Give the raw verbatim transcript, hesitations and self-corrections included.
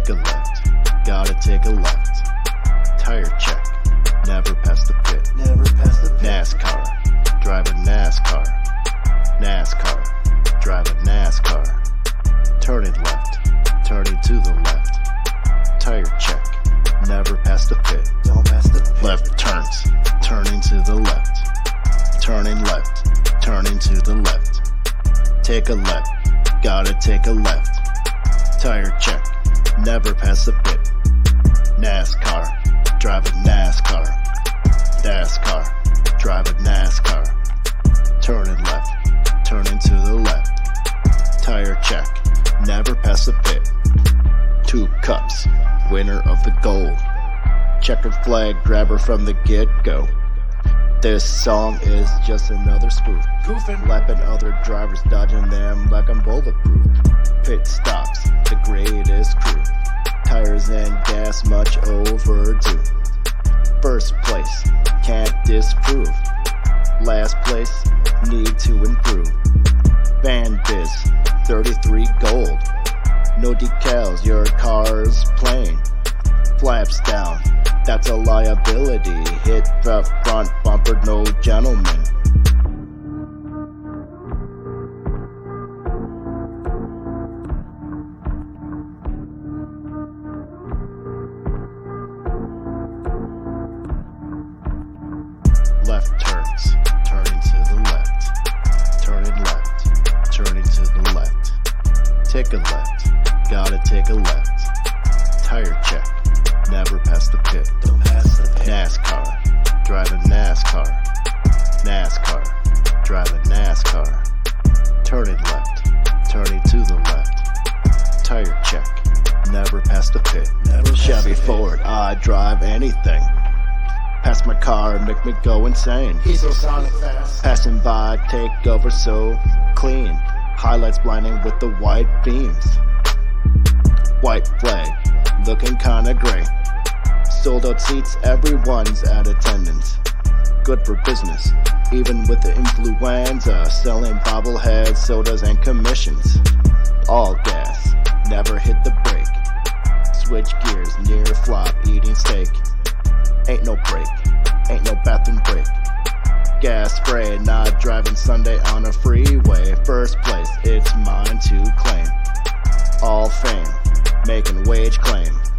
Take a left, gotta take a left. Tire check, never past the pit. Never past the pit. NASCAR, drive a NASCAR. NASCAR, drive a NASCAR. Turning left, turning to the left. Tire check, never past the pit. Don't pass the pit. Left turns, turning to the left. Turning left, turning to the left. Take a left, gotta take a left. Tire check, never pass the pit. NASCAR, drive a NASCAR. NASCAR, drive a NASCAR. Turning left, turning to the left. Tire check, never pass the pit. Two cups, winner of the gold. Checkered flag grabber from the get-go. This song is just another spoof. Goofing. Lapping other drivers, dodging them like I'm bulletproof. Pit stops, the greatest crew. Tires and gas much overdue. First place, can't disprove. Last place, need to improve. Van Biz, thirty-three gold. No decals, your car's plain. Flaps down, that's a liability. Hit the front bumper, no gentleman. Left turns, turning to the left. Turning left, turning to the left. Take a left, gotta take a left. Tire check, never pass the pit. Don't pass the pit. NASCAR, drive a NASCAR. NASCAR, drive a NASCAR. Turning left, turning to the left. Tire check, never pass the pit. Never pass Chevy the pit. Ford, I drive anything. Pass my car, make me go insane. He's so sonic fast. Passing by, take over so clean. Highlights blinding with the white beams. White flag, looking kinda gray. Sold out seats, everyone's at attendance. Good for business, even with the influenza. Selling bobbleheads, sodas, and commissions. All gas, never hit the brake. Switch gears, near flop, eating steak. Ain't no break, ain't no bathroom break. Gas spray, not driving Sunday on a freeway. First place, it's mine to claim. All fame, making wage claim.